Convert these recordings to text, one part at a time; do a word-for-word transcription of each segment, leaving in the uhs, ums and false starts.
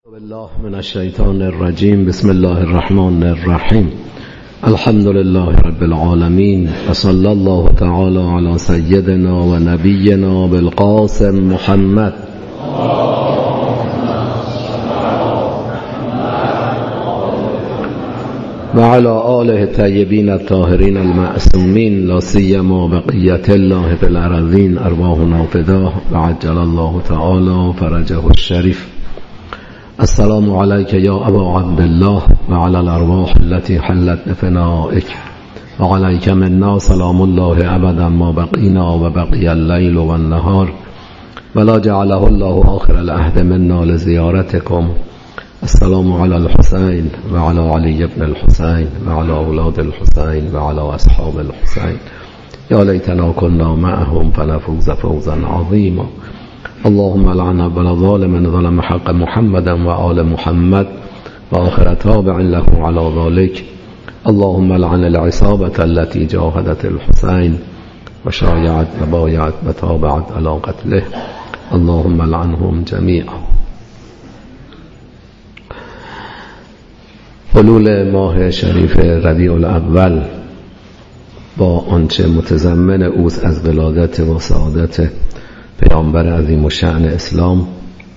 بالله من الشیطان الرجیم. بسم الله الرحمن الرحیم. الحمد لله رب العالمین و صلی الله تعالی علی سیدنا و نبینا بالقاسم محمد و علی آله الطیبین الطاهرین المعصومین، لا سیما بقیة الله فی الارضین، ارواحنا فداه و عجل الله تعالی فرجه الشریف. السلام علیک یا ابا عبدالله و علی الارواح التي حلت بفنائک و علیک منا سلام الله ابدا ما بقینا و بقی اللیل و النهار ولا جعله الله آخر العهد منا لزیارتکم. السلام علی الحسین و علی علی بن الحسین و علی اولاد الحسین و علی اصحاب الحسین. یا لیتنا كنا معهم فنفوز فوزا عظیما. اللهم لعن بلا ظالم ظلم حق محمد و آل محمد و آخر تابع له على ذلك. اللهم لعن العصابة التي جاهدت الحسين و شایعت و بایعت و تابعت على قتله. اللهم لعنهم جميعا. حلول ماه شریف ربیع الاول با آنچه متضمن اوست از ولادت و سعادت پیامبر عظیم الشأن اسلام،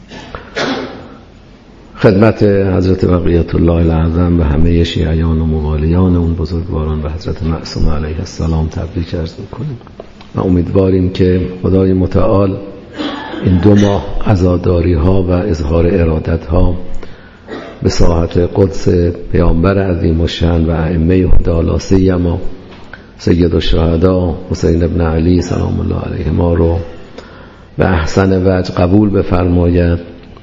خدمت حضرت بقیت الله الاعظم و همه شیعیان و موالیان اون بزرگواران و حضرت معصوم علیه السلام تبریک عرض میکنیم و امیدواریم که خدای متعال این دو ماه عزاداری ها و اظهار ارادت ها به ساحت قدس پیامبر عظیم الشأن و ائمه هدی لا سیما سید الشهدا حسین ابن علی سلام الله علیه ما رو و احسن وجه قبول بفرماید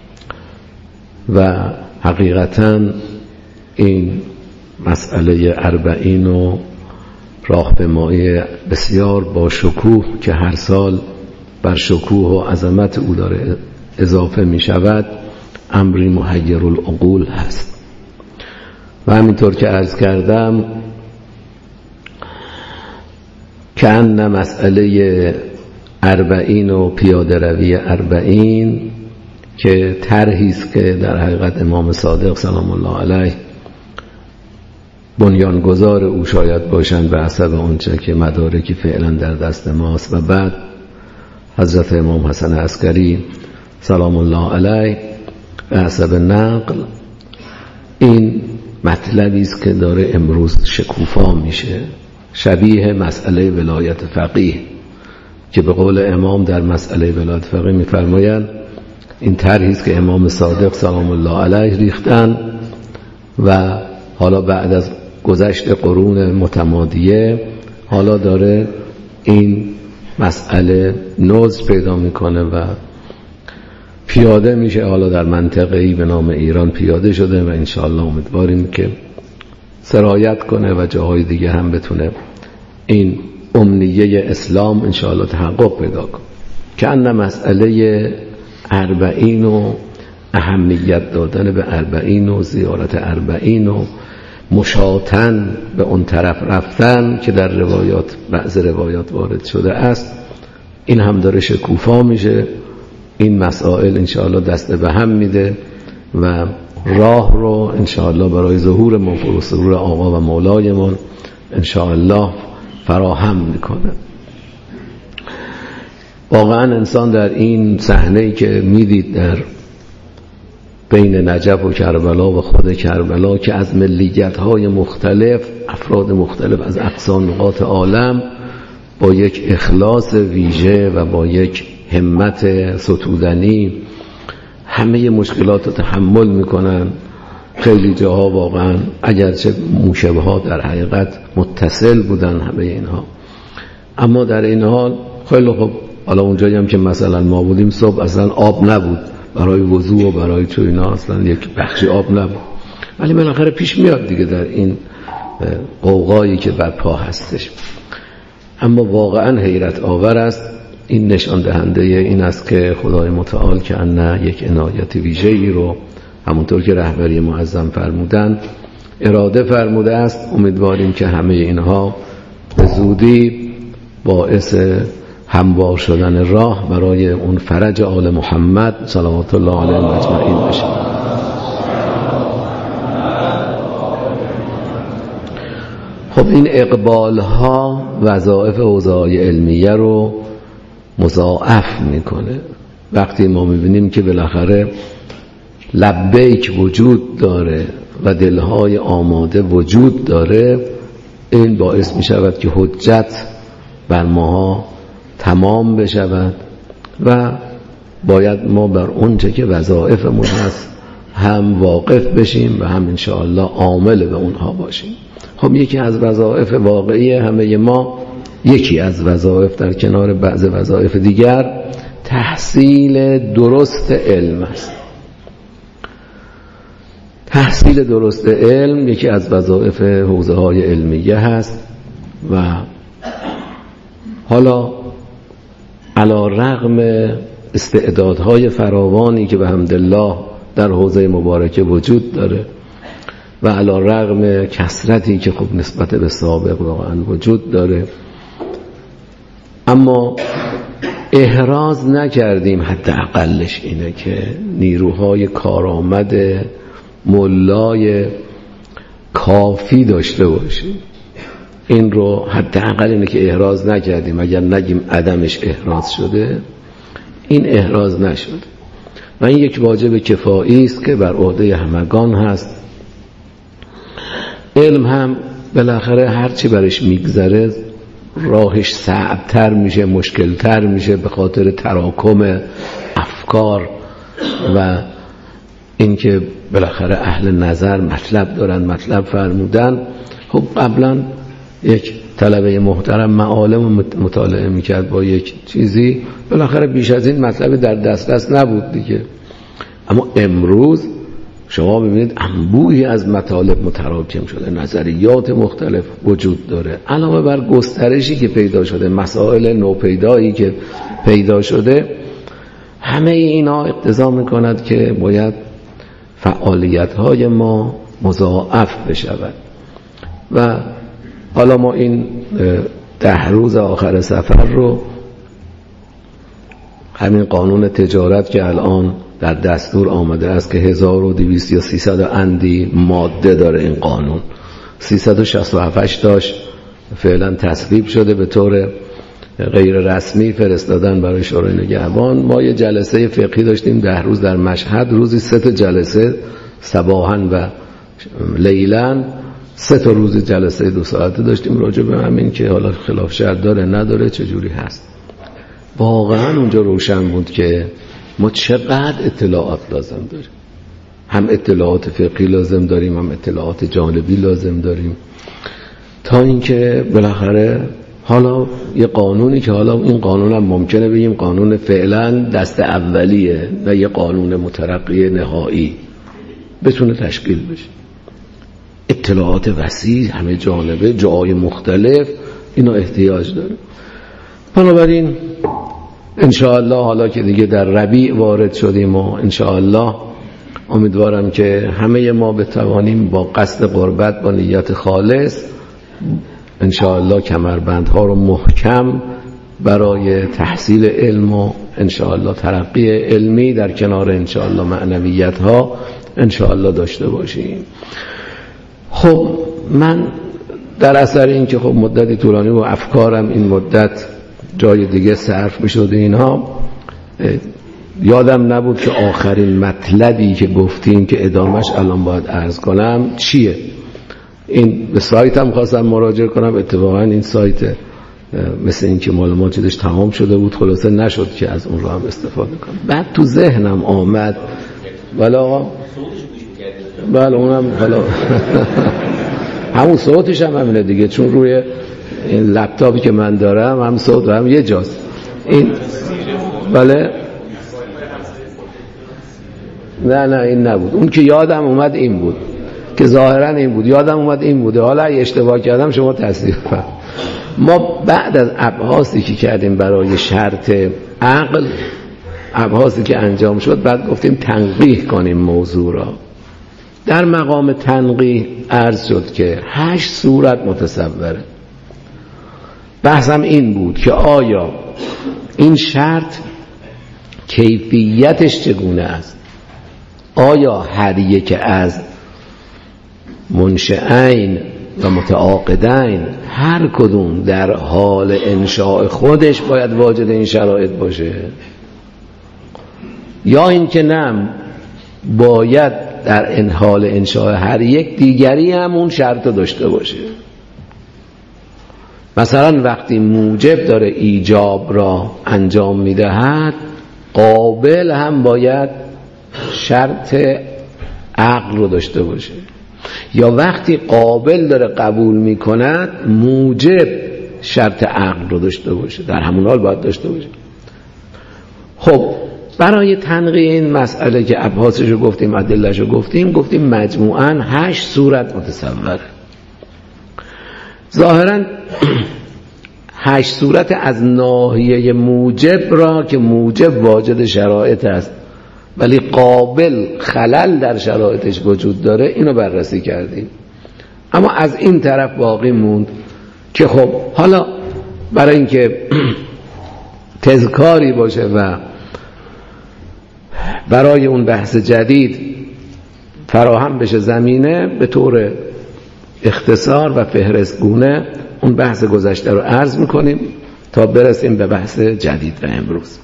و حقیقتاً این مسئله اربعین و راهپیمایی بسیار با شکوه که هر سال بر شکوه و عظمت او داره اضافه می شود امری محیر العقول هست. و همینطور که عرض کردم که ان مسئله اربعین و پیاده روی اربعین که طرحی است که در حقیقت امام صادق سلام الله علیه بنیانگذار او شاید باشند به حسب اونچه که مدارکی فعلا در دست ماست، و بعد حضرت امام حسن عسکری سلام الله علیه به حسب نقل. این مطلبی است که داره امروز شکوفا میشه، شبیه مسئله ولایت فقیه که به قول امام در مسئله ولایت فقیه می‌فرمایند این طرحی است که امام صادق سلام الله علیه ریختن و حالا بعد از گذشت قرون متمادیه حالا داره این مسئله نوز پیدا میکنه و پیاده میشه. حالا در منطقه‌ای به نام ایران پیاده شده و انشاءالله امیدواریم که سرایت کنه و جاهای دیگه هم بتونه این امنیه اسلام انشاءالله تحقق پیدا کنه. که ان مسئله اربعین و اهمیت دادن به اربعین و زیارت اربعین و مشاطن به اون طرف رفتن که در روایات بعض روایات وارد شده است، این هم داره شکوفا میشه. این مسائل انشاءالله دست به هم میده و راه رو انشاءالله برای ظهور و ظهور آقا و مولایمون انشاءالله فراهم میکنه. واقعا انسان در این صحنه‌ای که میدید در بین نجف و کربلا و خود کربلا که از ملیت‌های مختلف افراد مختلف از اقصا نقاط عالم با یک اخلاص ویژه و با یک همت ستودنی همه مشکلات رو تحمل میکنن. خیلی جاها واقعا اگرچه موشبه ها در حقیقت متصل بودن همه اینها، اما در این حال خیلی خوب. حالا اونجایی هم که مثلا ما بودیم صبح اصلا آب نبود برای وضو و برای چو اینا، اصلا یک بخشی آب نبود، ولی بالاخره پیش میاد دیگه در این قوقایی که برپا هستش. اما واقعا حیرت آور است. این نشان دهنده این است که خدای متعال که ان یک عنایت ویژه‌ای رو همونطور که رهبری معظم فرمودن اراده فرموده است. امیدواریم که همه اینها به زودی باعث هموار شدن راه برای اون فرج آل محمد صلوات الله علیه و اجمعین بشه. خب این اقبال ها وظایف حوزه‌های علمیه رو مضاعف میکنه. وقتی ما میبینیم که بالاخره لبیک وجود داره و دلهای آماده وجود داره، این باعث میشود که حجت بر ماها تمام بشود و باید ما بر اون چه که وظایفمون هست هم واقف بشیم و هم انشاءالله عامل به اونها باشیم. خب یکی از وظایف واقعی همه ما، یکی از وظایف در کنار بعض وظایف دیگر، تحصیل درست علم است. تحصیل درست علم یکی از وظایف حوزه‌های علمیه هست و حالا علی رغم استعدادهای فراوانی که به حمدالله در حوزه مبارکه وجود داره و علی رغم کثرتی که خب نسبت به سابق واقعا وجود داره، اما احراز نکردیم، حتی اقلش اینه که نیروهای کارآمد ملای کافی داشته باشیم. این رو حتی اقل اینه که احراز نکردیم، اگر نگیم عدمش احراز شده، این احراز نشد و این یک واجب کفایی است که بر عهده همگان هست. علم هم بالاخره هرچی برش میگذره راهش صعبتر میشه، مشکلتر میشه به خاطر تراکم افکار و اینکه بالاخره اهل نظر مطلب دارن، مطلب فرمودن. خب قبلا یک طلبه محترم معالم مطالعه میکرد با یک چیزی، بالاخره بیش از این مطلب در دسترس نبود دیگه. اما امروز شما ببینید انبوهی از مطالب متراکم شده، نظریات مختلف وجود داره، علاوه بر گسترشی که پیدا شده، مسائل نوپیدایی که پیدا شده، همه اینا اقتضا میکند که باید فعالیت‌های ما مضاعف بشود. و حالا ما این ده روز آخر سفر رو، همین قانون تجارت که الان در دستور آمده است که هزار و دویست یا سیصد اندی ماده داره این قانون، سیصد و شصت و هفت تاش فعلا تصویب شده به طور غیر رسمی فرستادن برای شورای نگهبان. ما یه جلسه فقهی داشتیم ده روز در مشهد، روزی سه تا جلسه صباحاً و لیلاً، سه تا روز جلسه دو ساعته داشتیم راجع به همین که حالا خلاف شرع داره نداره چجوری هست. واقعاً اونجا روشن بود که ما چقدر اطلاعات لازم داریم، هم اطلاعات فقهی لازم داریم، هم اطلاعات جانبی لازم داریم، تا اینکه بالاخره حالا یه قانونی که حالا این قانون هم ممکنه بگیم قانون فعلا دست اولیه و یه قانون مترقی نهایی بتونه تشکیل بشه. اطلاعات وسیع، همه جانبه، جای مختلف، اینا احتیاج داره. بنابراین انشاءالله حالا که دیگه در ربیع وارد شدیم و انشاءالله امیدوارم که همه ما بتوانیم با قصد قربت، با نیت خالص، انشاءالله کمربندها رو محکم برای تحصیل علم و انشاءالله ترقی علمی در کنار انشاءالله معنویت ها انشاءالله داشته باشیم. خب من در اثر این که خب مدتی طولانی و افکارم این مدت جای دیگه صرف میشد اینها، یادم نبود که آخرین مطلبی که گفتیم که ادامش الان باید عرض کنم چیه. این به سایتم خواستم مراجعه کنم، اتفاقا این سایت مثل این که مال ما چیزش تمام شده بود، خلاصه نشد که از اون رو هم استفاده کنم. بعد تو ذهنم آمد ولی آقا بله اونم حالا همون صوتش هم همینه دیگه، چون روی این لپتاپی که من دارم هم صوت و هم یه جاست این. بله نه نه این نبود، اون که یادم اومد این بود که ظاهرا این بود، یادم اومد این بوده، حالا اگه اشتباه کردم شما تصدیق کنید. ما بعد از ابحاثی که کردیم برای شرط عقل، ابحاثی که انجام شد، بعد گفتیم تنقیح کنیم موضوع را. در مقام تنقیح عرض شد که هشت صورت متصوره. بحثم این بود که آیا این شرط کیفیتش چگونه است؟ آیا هر یک از منشئین و متعاقدین هر کدوم در حال انشاء خودش باید واجد این شرایط باشه، یا اینکه نه باید در حال انشاء هر یک دیگری هم اون شرط داشته باشه. مثلا وقتی موجب داره ایجاب را انجام میدهد، قابل هم باید شرط عقل رو داشته باشه، یا وقتی قابل داره قبول میکند موجب شرط عقل رو داشته باشه، در همون حال باید داشته باشه. خب برای تنقیه این مسئله که ابحاثش رو گفتیم، ادله‌اش رو گفتیم، گفتیم مجموعاً هشت صورت متصوره. ظاهراً هشت صورت از ناحیه موجب را که موجب واجد شرایط است ولی قابل خلل در شرایطش وجود داره، اینو بررسی کردیم. اما از این طرف باقی موند که خب حالا برای اینکه تذکاری باشه و برای اون بحث جدید فراهم بشه زمینه، به طور اختصار و فهرستگونه اون بحث گذشته رو عرض میکنیم تا برسیم به بحث جدید و امروز.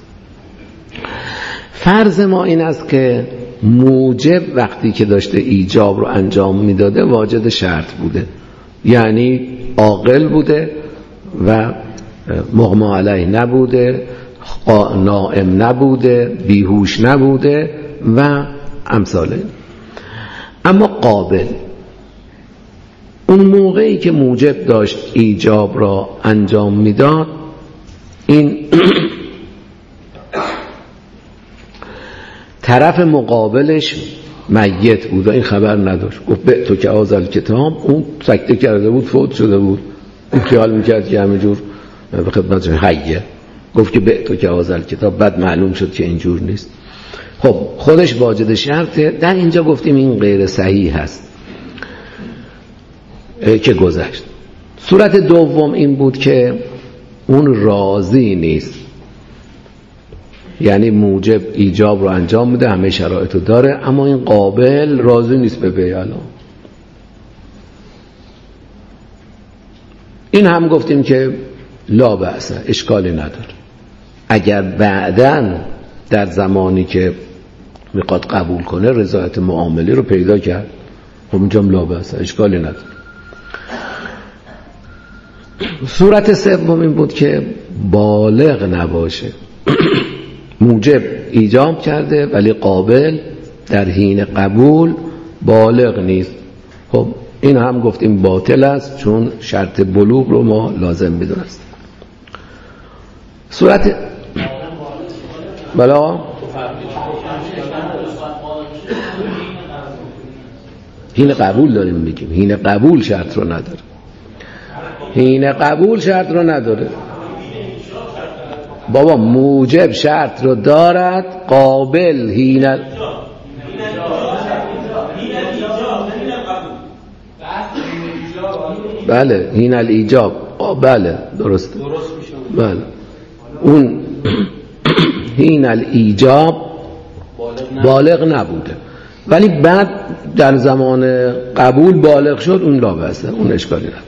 فرض ما این است که موجب وقتی که داشته ایجاب رو انجام میداده واجد شرط بوده، یعنی عاقل بوده و مغمى علیه نبوده، نائم نبوده، بیهوش نبوده و امثال این. اما قابل اون موقعی که موجب داشت ایجاب را انجام میداد، این طرف مقابلش میت بود و این خبر نداشت. گفت به تو که آزل کتاب، اون سکته کرده بود، فوت شده بود، این خیال میکرد که همینجور به خدمتش حیه. گفت که به تو که آزل کتاب، بعد معلوم شد که اینجور نیست. خب خودش واجد شرطه. در اینجا گفتیم این غیر صحیح هست که گذشت. صورت دوم این بود که اون راضی نیست، یعنی موجب ایجاب رو انجام میده، همه شرایط رو داره، اما این قابل راضی نیست به بیان. این هم گفتیم که لا بأس، اشکالی نداره. اگر بعداً در زمانی که میخواد قبول کنه رضایت معاملی رو پیدا کرد، خب اینجا لا بأس، اشکالی نداره. صورت سوم این بود که بالغ نباشه. موجب ایجاب کرده ولی قابل در حین قبول بالغ نیست. خب این هم گفتیم باطل است، چون شرط بلوغ رو ما لازم می‌دونستیم. صورت بلا حین قبول داریم میگیم، حین قبول شرط رو نداره، حین قبول شرط رو نداره. بابا موجب شرط رو دارد، قابل حین ال... بله حین الایجاب، بله درست بله اون حین الایجاب بالغ نبوده ولی بعد در زمان قبول بالغ شد، اون لا بأس، اون اشکالی نداره.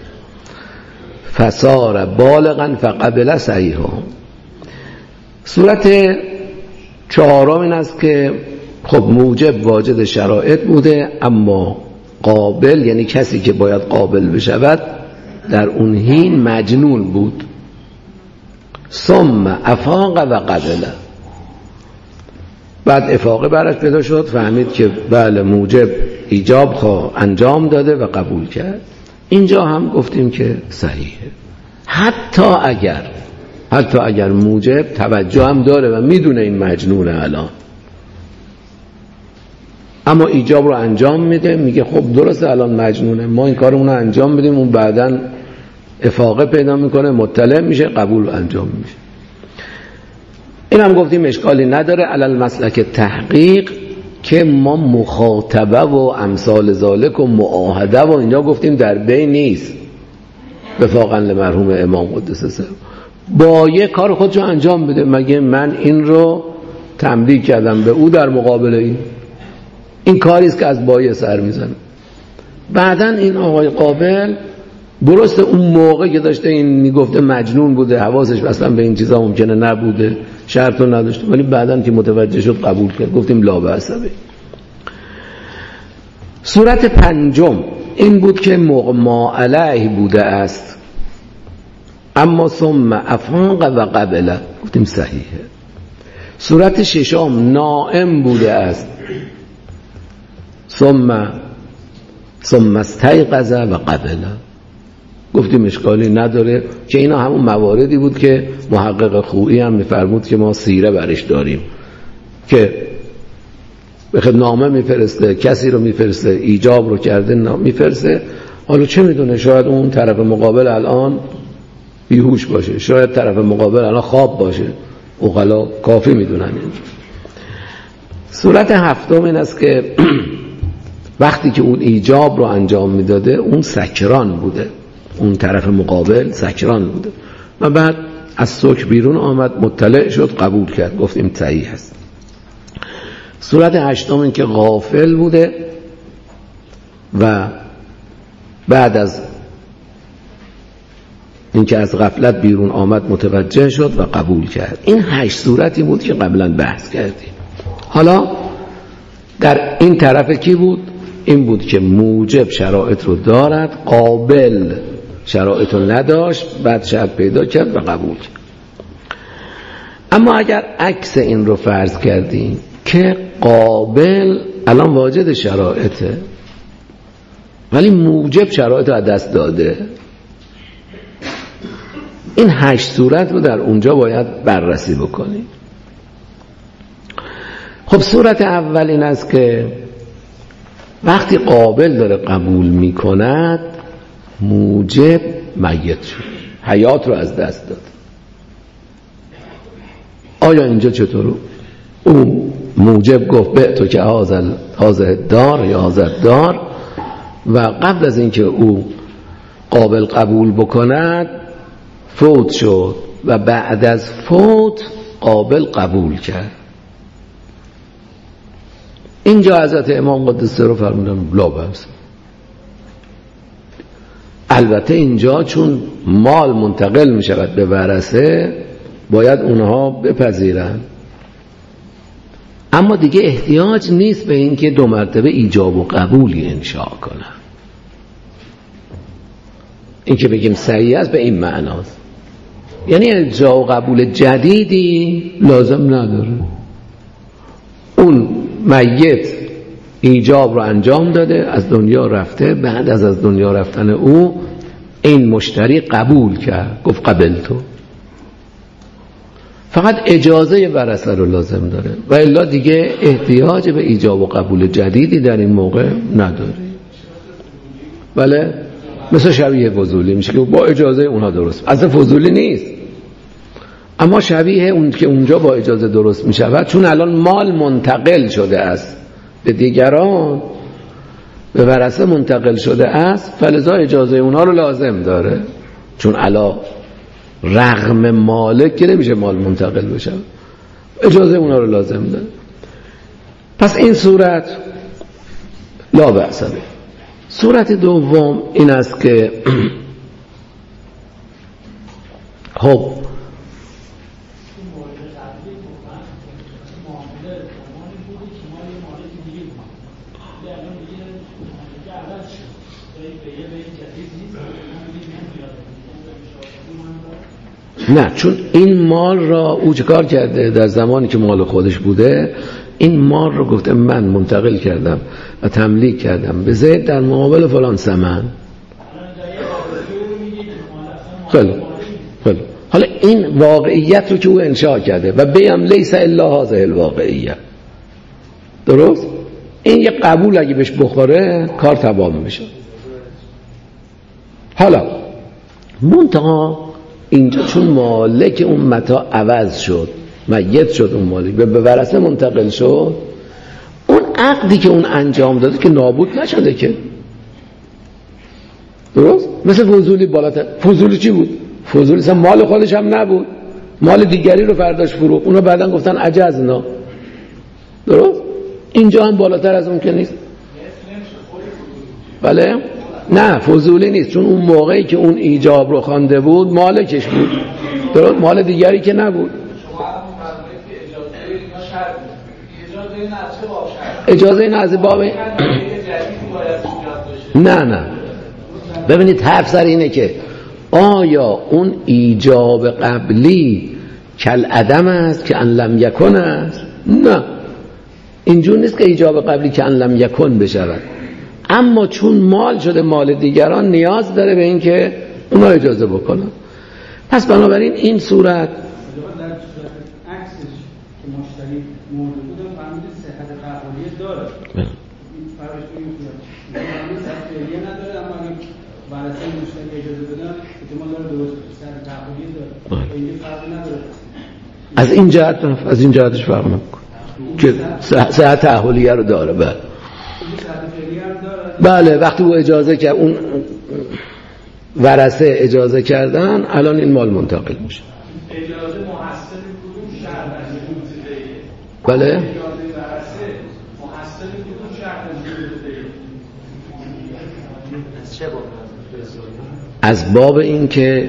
فصار بالغا فقبل صحیحا. صورت چهارم این است که خب موجب واجد شرایط بوده، اما قابل یعنی کسی که باید قابل بشود در اون حین مجنون بود. ثم افاق و قبل، بعد افاقه برش پیدا شد، فهمید که بله موجب ایجاب خواه انجام داده و قبول کرد. اینجا هم گفتیم که صحیحه. حتی اگر حتی اگر موجب توجه هم داره و میدونه این مجنونه الان، اما ایجاب رو انجام میده، میگه خب درسته الان مجنونه، ما این کارمون رو انجام میدیم، اون بعدن افاقه پیدا میکنه، مطلع میشه، قبول انجام میشه. این هم گفتیم اشکالی نداره علل مسلک تحقیق، که ما مخاطبه و امثال ذالک و معاهده و اینجا گفتیم در بین نیست. وفاقا لمرحوم امام قدس سره با یه کار خودشو انجام بده، مگه من این رو تملیک کردم به او در مقابل این این کاریست که از بایه سر میزنه. بعدن این آقای قابل درسته اون موقع که داشته این میگفته مجنون بوده، حواسش اصلا به این چیزا ممکنه نبوده، شرط رو نداشته، ولی بعداً که متوجه شد قبول کرد، گفتیم لا بأس به. صورت پنجم این بود که مغما علیه بوده است اما ثم افاق و قبله، گفتیم صحیحه. صورت ششم نائم بوده است ثم ثم استيقظ و قبله، گفتیم اشکالی نداره که اینا همون مواردی بود که محقق خویی هم میفرمود که ما سیره برش داریم که بخد نامه میفرسته، کسی رو میفرسته، ایجاب رو کرده میفرسته، حالا چه میدونه شاید اون طرف مقابل الان بیهوش باشه، شاید طرف مقابل الان خواب باشه، عقلا کافی میدونن. صورت هفتم این است که وقتی که اون ایجاب رو انجام میداده اون سکران بوده، اون طرف مقابل سکران بوده و بعد از سکر بیرون آمد، مطلع شد، قبول کرد، گفتیم صحیح هست. صورت هشتم این که غافل بوده و بعد از این که از غفلت بیرون آمد متوجه شد و قبول کرد. این هشت صورتی بود که قبلا بحث کردیم. حالا در این طرف کی بود؟ این بود که موجب شرایط رو دارد، قابل شرایط رو نداشت، بعد شرط پیدا کرد و قبول کرد. اما اگر عکس این رو فرض کردیم که قابل الان واجد شرایطه ولی موجب شرایط رو از دست داده، این هشت صورت رو در اونجا باید بررسی بکنیم. خب صورت اول این است که وقتی قابل داره قبول میکند موجب میت شد، حیات رو از دست داد. آیا اینجا چطور؟ اون موجب گفت به تو که حاضر دار یا حاضر دار و قبل از اینکه او قابل قبول بکند فوت شد و بعد از فوت قابل قبول کرد. اینجا حضرت امام قدس سره فرمودن لا بأس. البته اینجا چون مال منتقل می شود به ورثه باید اونها بپذیرن، اما دیگه احتیاج نیست به این که دو مرتبه ایجاب و قبولی انشاء کنن. این که بگیم صحیح است به این معناست، یعنی ایجاب و قبول جدیدی لازم نداره. اون میت ایجاب رو انجام داده، از دنیا رفته، بعد از از دنیا رفتن او این مشتری قبول کرد، گفت قبل تو، فقط اجازه ورثه رو لازم داره و الا دیگه احتیاج به ایجاب و قبول جدیدی در این موقع نداره. بله مثل شبیه فضولی میشه که با اجازه اونها درست، اصلا فضولی نیست، اما شبیه اون که اونجا با اجازه درست میشود چون الان مال منتقل شده است به دیگران، به ورثه منتقل شده است، فلذا اجازه اونها رو لازم داره، چون علا رغم مالک که نمیشه مال منتقل بشه، اجازه اونها رو لازم داره. پس این صورت لا بأس به. صورت دوم این است که خب نه، چون این مال را او چه کار کرده در زمانی که مال خودش بوده، این مال رو گفته من منتقل کردم و تملیک کردم به زید در مقابل فلان ثمن. خیلی خیلی حالا این واقعیت رو که او انشاء کرده و بیم لیس الا هذه الواقعیه، درست؟ این یه قبول اگه بهش بخوره کار تمام میشه. حالا منتها اینجا چون مالک اون متاع عوض شد، میت شد، اون مالک به ورثه منتقل شد، اون عقدی که اون انجام داده که نابود نشده که، درست؟ مثل فضولی بالاتر. فضولی چی بود؟ فضولی اصلا مال خودش هم نبود، مال دیگری رو فرداش فروخت، اونا بعدن گفتن عجزنا، درست؟ اینجا هم بالاتر از اون که نیست. بله نه فضولی نیست، چون اون موقعی که اون ایجاب رو خوانده بود مالکش بود، درست، مال دیگری که نبود. اجازه نه از باب نه نه ببینید حرف سر اینه که آیا اون ایجاب قبلی کل عدم است که ان لم یکن است؟ نه، اینجور نیست که ایجاب قبلی که ان لم یکن بشود، اما چون مال شده مال دیگران نیاز داره به این که اونا اجازه بکنن. پس بنابراین این صورت از این جهت از این جهتش فرق نمیکنه که صحت تأهلیه رو داره. بله بله وقتی او اجازه کرد، اون ورثه اجازه کردن، الان این مال منتقل میشه. اجازه محصل کدوم شرط است؟ بله اجازه ورثه محصل کدوم شرط است؟ از باب این که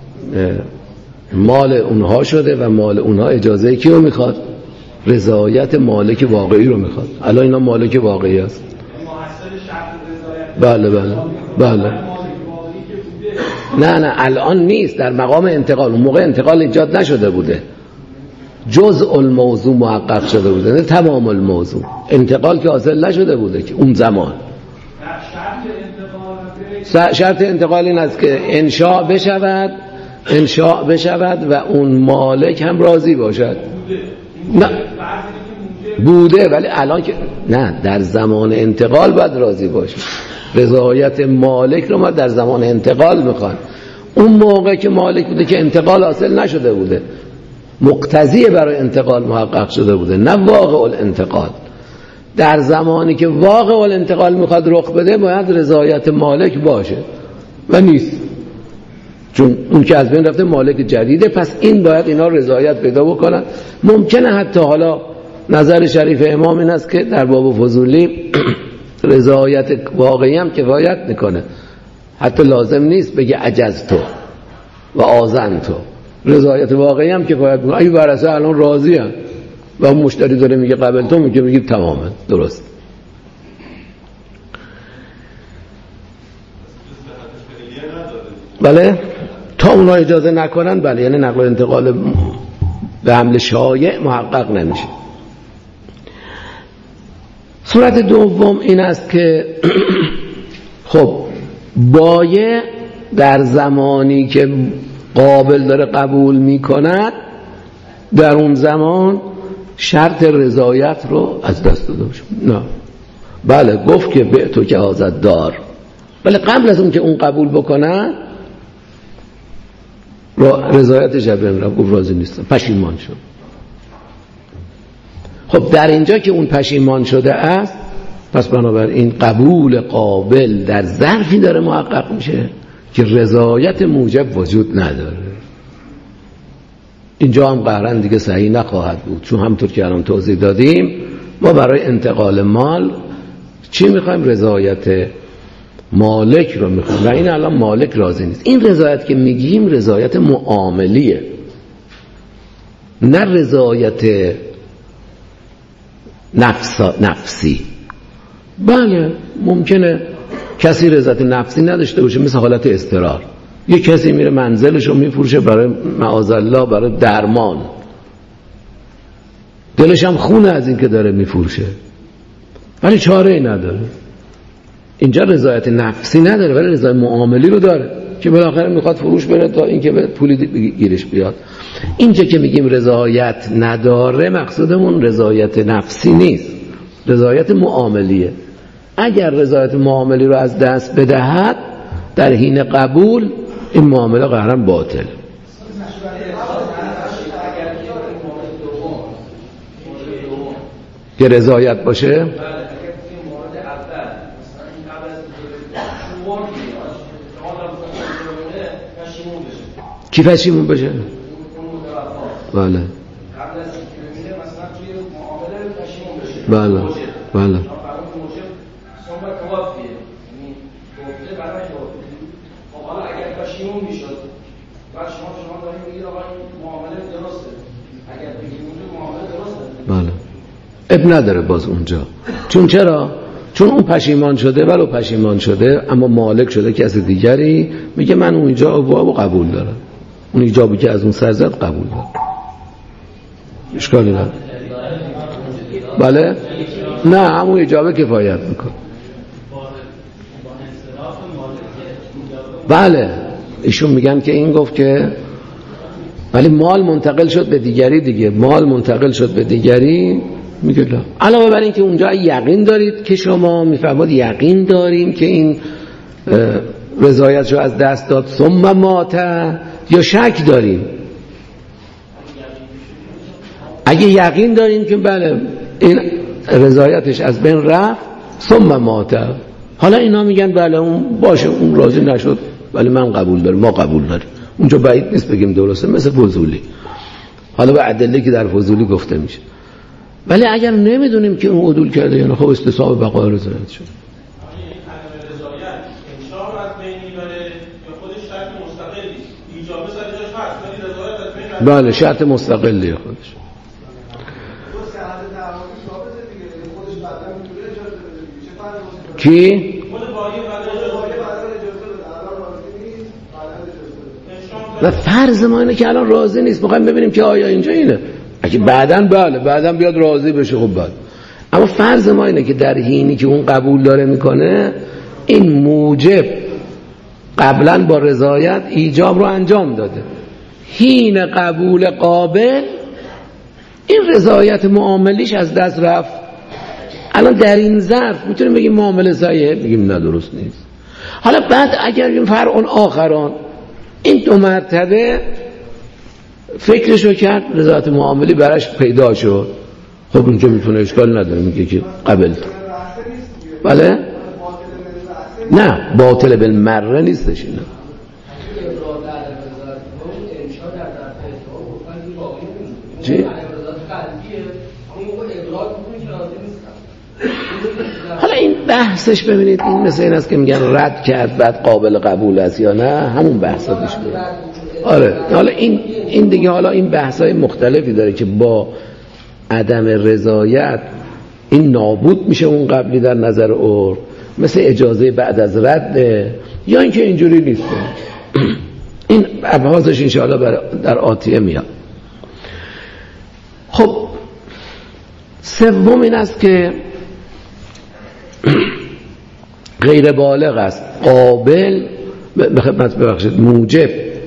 مال اونها شده و مال اونها اجازه کیو میخواد؟ رضایت مالک واقعی رو میخواد. الان اینا مالک واقعی است. بله بله بله نه نه الان نیست، در مقام انتقال. اون موقع انتقال ایجاد نشده بوده، جزء الموضوع محقق شده بوده، نه تمام الموضوع. انتقال که حاصل نشده بوده که اون زمان. شرط انتقال این است که انشاء بشود انشاء بشود و اون مالک هم راضی باشد. نه بوده ولی الان که نه، در زمان انتقال باید راضی باشه. رضایت مالک رو ما در زمان انتقال میخوان. اون موقع که مالک بوده که انتقال حاصل نشده بوده، مقتضی برای انتقال محقق شده بوده، نه واقع الانتقال. در زمانی که واقع الانتقال میخواد رخ بده باید رضایت مالک باشه و نیست، چون اون که از بین رفته مالک جدیده. پس این باید اینا رضایت پیدا بکنن. ممکنه حتی حالا نظر شریف امام این است که در باب فضولی رضایت واقعی هم کفایت میکنه، حتی لازم نیست بگه عجز تو و آزن تو. رضایت واقعی هم کفایت میکنه. اگه ورثه الان راضی هم و اون مشتری داره میگه قبل تو، میگه میگه تمامه درست. بله تا اونا اجازه نکنن بله، یعنی نقل و انتقال به حمل شایع محقق نمیشه. صورت دوم این است که خب بایع در زمانی که قابل داره قبول میکند، در اون زمان شرط رضایت رو از دست داده باشه. نه بله گفت که به تو که آزاد دار، ولی قبل از اون که اون قبول بکنه رضایت جبران را گفت راضی نیستم، پشیمان شد. خب در اینجا که اون پشیمان شده است، پس بنابراین قبول قابل در ظرفی داره محقق میشه که رضایت موجب وجود نداره. اینجا هم قهرن دیگه صحیح نخواهد بود، چون همطور که الان توضیح دادیم ما برای انتقال مال چی میخوایم؟ رضایت مالک رو میخوایم و این الان مالک راضی نیست. این رضایت که میگیم رضایت معاملیه، نه رضایت نفس نفسی. بله ممکنه کسی رضایت نفسی نداشته باشه، مثل حالت اضطرار. یه کسی میره منزلش رو میفروشه برای معاذالله برای درمان، دلش هم خونه از این که داره میفروشه ولی چاره ای نداره. اینجا رضایت نفسی نداره ولی رضایت معاملی رو داره که بالاخره میخواد فروش بره تا اینکه پولی گیرش بیاد. اینجا که میگیم رضایت نداره مقصودمون رضایت نفسی نیست، رضایت معاملیه. اگر رضایت معاملی رو از دست بدهد در حین قبول این معامله قهرا باطل. که رضایت باشه کی پشیمون بشه؟ بله بله بله گفته برای خب حالا اگر پشیمون میشد و شما شما دارید میگید آقا این معامله درسته، اگر بگید اونجا معامله درسته، بله اب نداره باز اونجا. چون چرا؟ چون اون پشیمان شده، ولو پشیمان شده اما مالک شده کسی دیگری، میگه من اون ایجاب و قبول دارم، اون ایجابی که از اون سر زد قبول دارم، اشکالی نداره. بله نه همون ایجابه کفایت میکنه. بله ایشون میگن که این گفت که ولی مال منتقل شد به دیگری دیگه، مال منتقل شد به دیگری، میگه لا. علاوه بر این که اونجا یقین دارید که شما میفهمید یقین داریم که این رضایتشو از دست داد ثم مات، یا شک داریم؟ اگه یقین داریم که بله این رضایتش از بین رفت ثم مات، حالا اینا میگن بله اون باشه اون راضی نشد ولی من قبول دارم، ما قبول داریم، اونجا بعید نیست بگیم درسته، مثل فضولی، حالا به ادله که در فضولی گفته میشه. ولی اگر نمیدونیم که اون عدول کرده یا نه، خب استصحاب بقای رضایت شد. بله شرط مستقلیه خودش. کی؟ و فرض ما اینه که الان راضی نیست، میخوایم ببینیم که آیا اینجا اینه، اگه بعدن بله بعدن بیاد راضی بشه خب بعد، اما فرض ما اینه که در حینی که اون قبول داره میکنه این موجب قبلا با رضایت ایجاب رو انجام داده، حین قبول قابل این رضایت معاملیش از دست رفت. الان در این ظرف میتونیم بگیم معامله صحیحه؟ بگیم نه درست نیست. حالا بعد اگر این فرعون آخران این دو مرتبه فکرشو کرد رضایت معاملی براش پیدا شد، خب اونجا میتونه اشکال نداره، میگه که قبل. بله نه باطل بالمره نیستش اینا. چی؟ حالا این بحثش ببینید این مثل این است که میگن رد کرد بعد قابل قبول است یا نه، همون بحثاتش بود. آره حالا این این دیگه حالا این بحثای مختلفی داره که با عدم رضایت این نابود میشه اون قبلی در نظر عرف، مثل اجازه بعد از رد، یا اینکه اینجوری نیست. این ابحاثش انشاءالله در آتیه میاد. خب سوم این است که غیر بالغ است، قابل به خدمت ببخشید موجب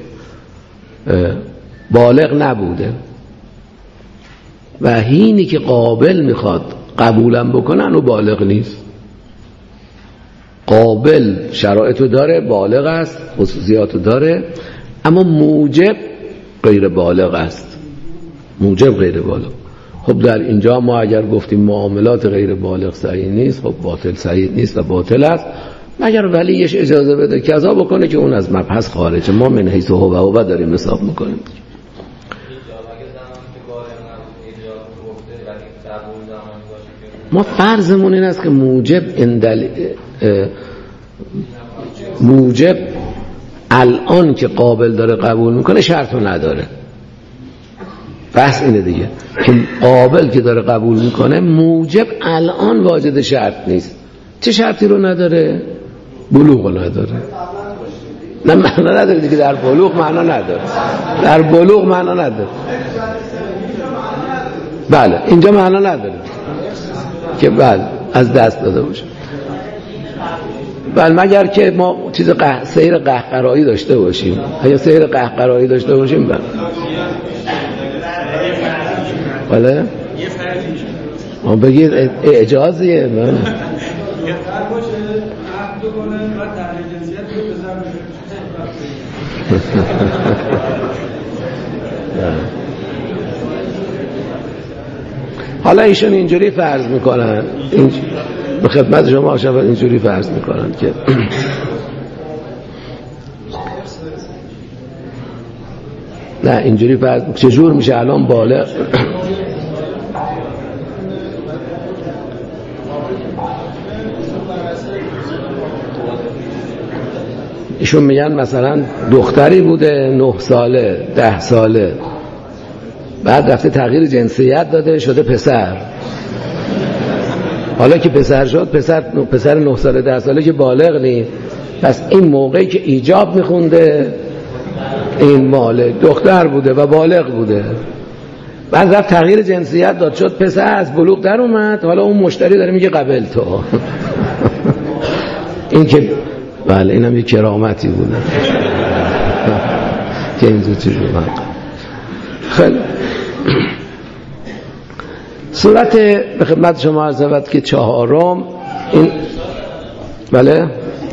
بالغ نبوده و حینی که قابل میخواد قبولم بکنن و بالغ نیست. قابل شرایطو داره، بالغ است، خصوصیاتو داره، اما موجب غیر بالغ است، موجب غیر بالغ. خب در اینجا ما اگر گفتیم معاملات غیر بالغ صحیح نیست، خب باطل صحیح نیست و باطل است، مگر ولیش اجازه بده کذا بکنه که اون از مبحث خارجه، ما من حیث هو و هو داریم حساب میکنیم. ما فرضمون این است که موجب اندل موجب الان که قابل داره قبول میکنه شرطو نداره. بحث اینه دیگه که قابل که داره قبول میکنه موجب الان واجد شرط نیست. چه شرطی رو نداره؟ بلوغ نداره. نه معنا نداره دیگه، در بلوغ معنا نداره، در بلوغ معنا نداره. بله اینجا معنا نداره که بله از دست داده باشه. بله مگر که ما چیز قه... سیر قهقرایی داشته باشیم. اگه سیر قهقرایی داشته باشیم بله بله ما بگید اجازیه بله حالا ایشون اینجوری فرض میکنن، این به خدمت شما آشنا اینجوری فرض میکنن که نه اینجوری فرض چجور میشه الان بالغ ایشون میگن مثلا دختری بوده نه ساله ده ساله، بعد رفته تغییر جنسیت داده شده پسر. حالا که پسر شد، پسر پسر نه ساله ده ساله که بالغ نیست، پس این موقعی که ایجاب میخونده این مالک دختر بوده و بالغ بوده، بعد رفت تغییر جنسیت داد شد پسر، از بلوغ در اومد، حالا اون مشتری داره میگه قبل تو. این که بله اینم یه کرامتی بوده که اینجا چجور بود. خیلی صورت به خدمت شما عرض شود که چهارم این بله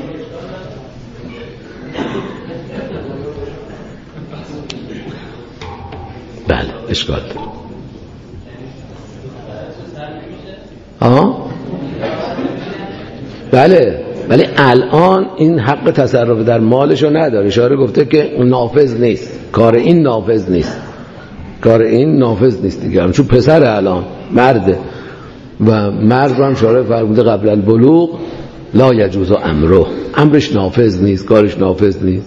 بله اشکال داره. آه بله ولی الان این حق تصرف در مالشو نداره. اشاره گفته که نافذ نیست، کار این نافذ نیست، کار این نافذ نیست دیگه، چون پسر الان مرده و مرد رو هم شارع فرموده قبل البلوغ لا یجوز امره، امرش نافذ نیست، کارش نافذ نیست.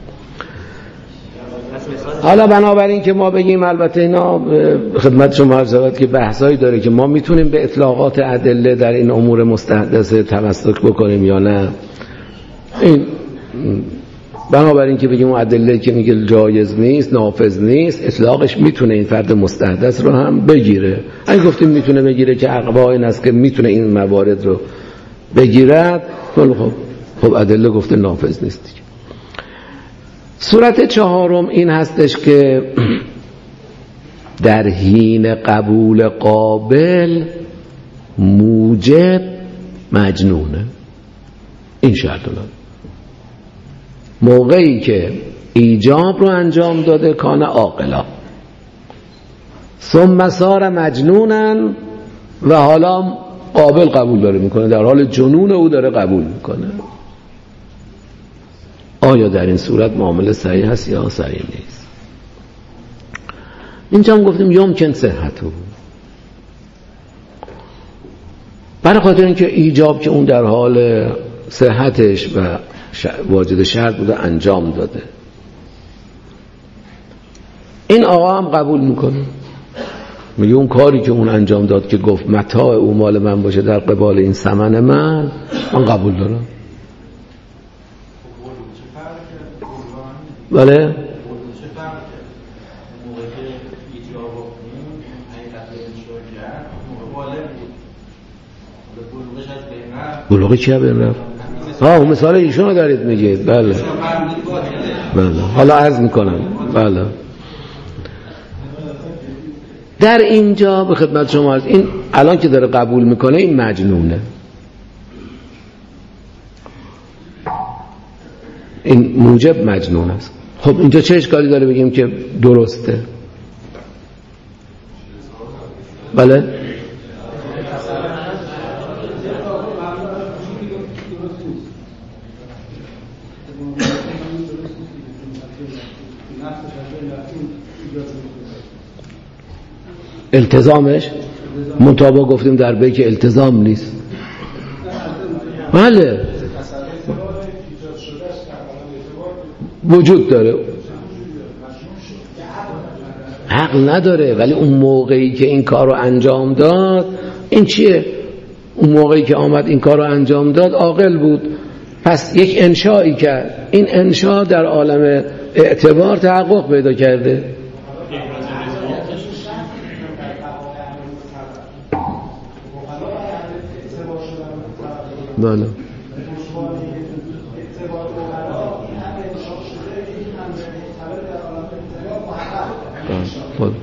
حالا بنابراین که ما بگیم، البته اینا خدمت شما عرض شود که بحثایی داره که ما میتونیم به اطلاقات ادله در این امور مستحدثه تمسک بکنیم یا نه. این بنابراین که بگیم اون ادله که میگه جایز نیست نافذ نیست، اطلاقش میتونه این فرد مستحدث رو هم بگیره. اگه گفتیم میتونه بگیره که عقبا این است که میتونه این موارد رو بگیرد، خب خب ادله گفته نافذ نیست دیگه. صورت چهارم این هستش که در حین قبول قابل موجب مجنونه. این شرط داره. موقعی که ایجاب رو انجام داده کان عاقلا، ثم صار مجنونن و حالا قابل قبول داره میکنه، در حال جنون او داره قبول میکنه. آیا در این صورت معامله صحیح هست یا صحیح نیست؟ اینجا هم گفتیم یمکن صحته، برای خاطر اینکه ایجاب که اون در حال صحتش و واجد شرط بوده انجام داده. این آقا هم قبول میکنه، میگه اون کاری که اون انجام داد که گفت متاع او مال من باشه در قبال این ثمن من، من قبول دارم. بله بلوغی چیه بین رفت؟ ها اون مثال ایشون رو دارید میگید. بله بله حالا عرض میکنم. بله در اینجا به خدمت شما عرض، این الان که داره قبول میکنه این مجنونه، این موجب مجنون است. خب اینجا چه اشکالی داره بگیم که درسته؟ بله التزامش مطابق گفتیم در بی که التزام نیست. بله وجود داره، عقل نداره، ولی اون موقعی که این کار رو انجام داد این چیه؟ اون موقعی که آمد این کار رو انجام داد عاقل بود، پس یک انشایی کرد، این انشا در عالم اعتبار تحقق پیدا کرده. بله خود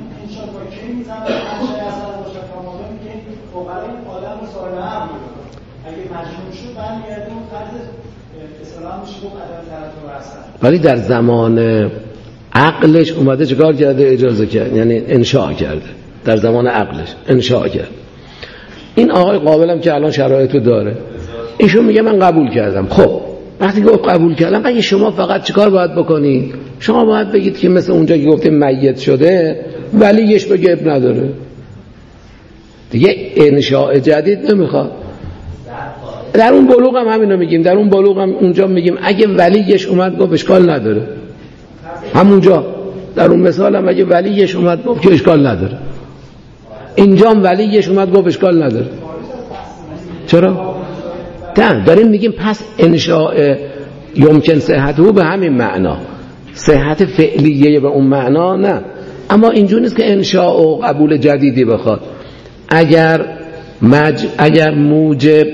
ولی در زمان عقلش اومده چکار کرده؟ اجازه کرد، یعنی انشاء کرده، در زمان عقلش انشاء کرد. این آقای قابلم که الان شرایطو داره، ایشون میگه من قبول کردم. خب وقتی گفت قبول کردم، اگه شما فقط چیکار باید بکنید؟ شما باید بگید که مثل اونجا که گفتیم میت شده ولی یش بگه اب نداره دیگه، انشاء جدید نمیخواد. در اون بلوغ هم همینو میگیم، در اون بلوغ هم اونجا میگیم اگه ولیش اومد گفت اشکال نداره، همونجا در اون مثال هم اگه ولیش اومد گفت که اشکال نداره، اینجا هم ولیش اومد گفت اشکال نداره. چرا؟ نه داریم میگیم پس انشاء یمکن صحته به همین معنا، صحت فعلیه به اون معنا نه، اما اینجور نیست که انشاء و قبول جدیدی بخواد. اگر مج... اگر موجب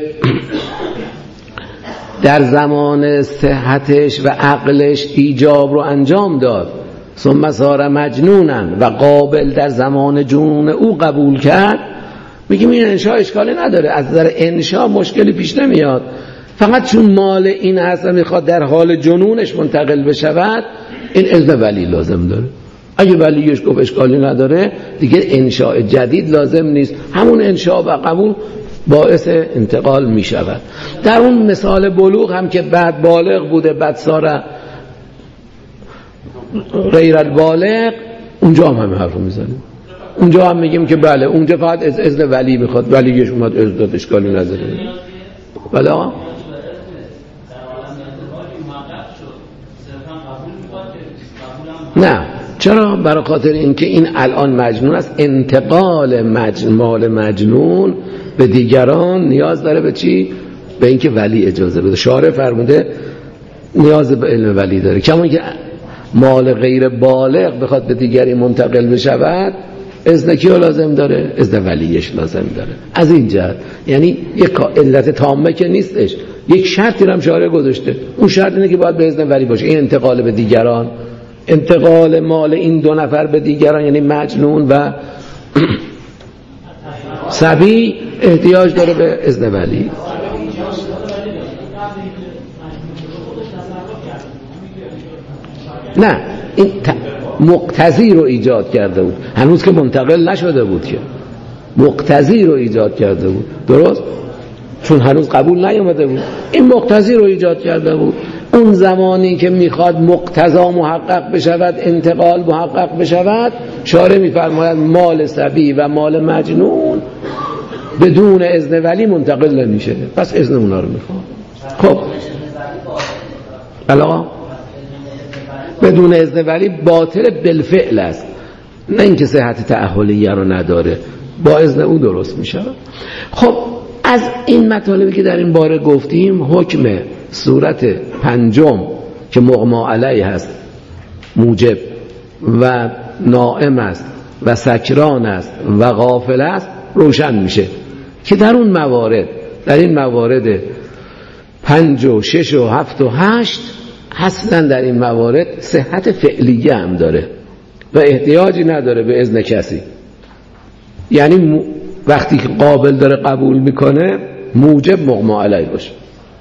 در زمان صحتش و عقلش ایجاب رو انجام داد ثم صار مجنونن و قابل در زمان جنون او قبول کرد، میگیم این انشاء اشکالی نداره، از نظر انشاء مشکلی پیش نمیاد، فقط چون مال این هست میخواد در حال جنونش منتقل بشود این اذن ولی لازم داره. اگه ولیش گفت اشکالی نداره دیگه انشاء جدید لازم نیست، همون انشاء و قبول باعث انتقال می شود. در اون مثال بلوغ هم که بعد بالغ بوده بعد ساره غیر البالغ، اونجا هم همه حرف رو میزنیم، اونجا هم میگیم که بله اونجا فقط از اذن ولی میخواد، ولیش اومد اذن داد اشکالی نداره. بله آقا نه، چرا؟ برای خاطر اینکه این الان مجنون است، انتقال مجنون مال مجنون به دیگران نیاز داره به چی؟ به اینکه ولی اجازه بده. شارع فرموده نیاز به علم ولی داره، کما اینکه مال غیر بالغ بخواد به دیگری منتقل بشود اذن کیو لازم داره؟ اذن ولیش لازم داره. از این جهت یعنی یک علت تامه که نیستش، یک شرطی هم شارع گذاشته، اون شرط اینه که باید به اذن ولی باشه. این انتقال به دیگران، انتقال مال این دو نفر به دیگران یعنی مجنون و صبی احتیاج داره به اذن ولی. نه این مقتضی رو ایجاد کرده بود، هنوز که منتقل نشده بود، که مقتضی رو ایجاد کرده بود، درست؟ چون هنوز قبول نیامده بود، این مقتضی رو ایجاد کرده بود. اون زمانی که میخواد مقتضا محقق بشود، انتقال محقق بشود، شارع میفرماید مال صبی و مال مجنون بدون اذن ولی منتقل نمیشه، پس اذن اونا رو میخواد. خب بلا بدون اذن ولی باطل بالفعل است، نه اینکه صحت تأهلیه رو نداره، با اذن او درست میشه. خب از این مطالبی که در این باره گفتیم، حکم صورت پنجم که مغما علیه هست، موجب و نائم است و سکران است و غافل است روشن میشه که در اون موارد، در این موارد پنج و شش و هفت و هشت اصلا در این موارد صحت فعلیه هم داره و احتیاجی نداره به اذن کسی. یعنی وقتی که قابل داره قبول میکنه موجب مغما علیه باشه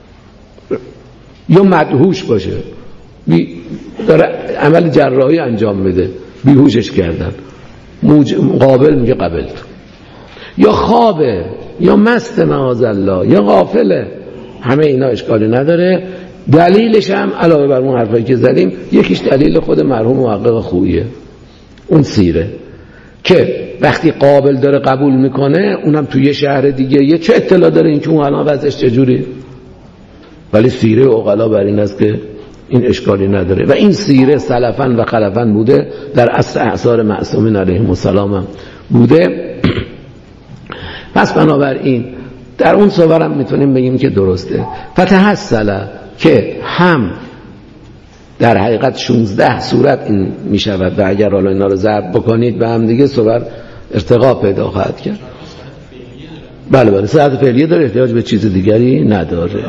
یا مدهوش باشه، داره عمل جراحی انجام بده بیهوشش کردن، قابل میگه قبلت، یا خوابه یا مست معاذالله یا غافله، همه اینا اشکالی نداره. دلیلش هم علاوه بر اون حرفایی که زدیم، یکیش دلیل خود مرحوم محقق خوییه، اون سیره که وقتی قابل داره قبول میکنه، اونم توی یه شهر دیگه، یه چه اطلاع داره این که اون الان وضعش چجوری، ولی سیره عقلا بر این است که این اشکالی نداره و این سیره سلفن و خلفن بوده، در عصر اعصار معصومین علیهم السلام هم بوده. پس بنابراین در اون صور هم میتونیم بگیم که درسته. فتحصل که هم در حقیقت شانزده صورت این میشود و اگر حالا اینا رو ضرب بکنید به هم دیگه صور ارتقا پیدا خواهد کرد. بله بله صحت فعلیه داره، احتیاج به چیز دیگری نداره.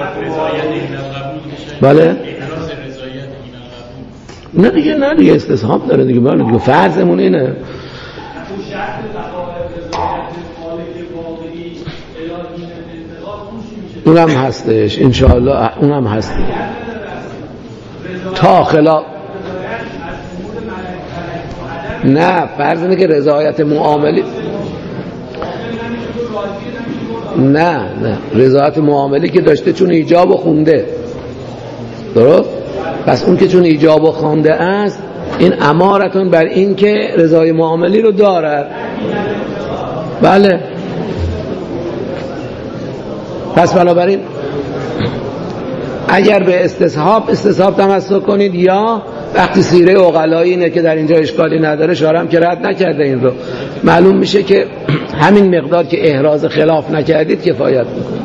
بله نه دیگه، نه دیگه استصحاب داره دیگه، بله دیگه فرضمون اینه. اونم هستش انشاءالله، اونم هست تا خلاف. نه فرض اینه که رضایت معاملی، نه نه رضایت معاملی که داشته چون ایجاب و خونده، درست؟ پس اون که چون ایجاب و خونده است، این امارتون بر این که رضای معاملی رو دارد. بله پس بنابراین اگر به استصحاب استصحاب تمسک کنید، یا وقتی سیره عقلایی اینه که در اینجا اشکالی نداره، شارم که رد نکرده این رو، معلوم میشه که همین مقدار که احراز خلاف نکردید کفایت میکنه.